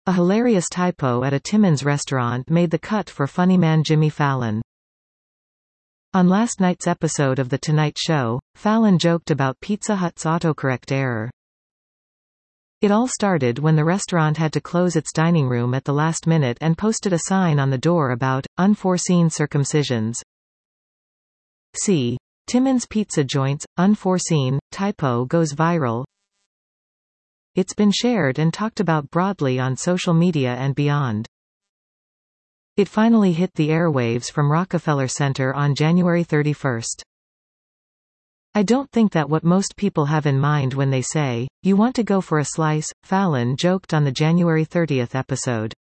A hilarious typo at a Timmins restaurant made the cut for funny man Jimmy Fallon. On last night's episode of The Tonight Show, Fallon joked about Pizza Hut's autocorrect error. It all started when the restaurant had to close its dining room at the last minute and posted a sign on the door about unforeseen circumcisions. See. Timmins Pizza Joints, unforeseen, typo goes viral. It's been shared and talked about broadly on social media and beyond. It finally hit the airwaves from Rockefeller Center on January 31. I don't think that what most people have in mind when they say, "You want to go for a slice," Fallon joked on the January 30 episode.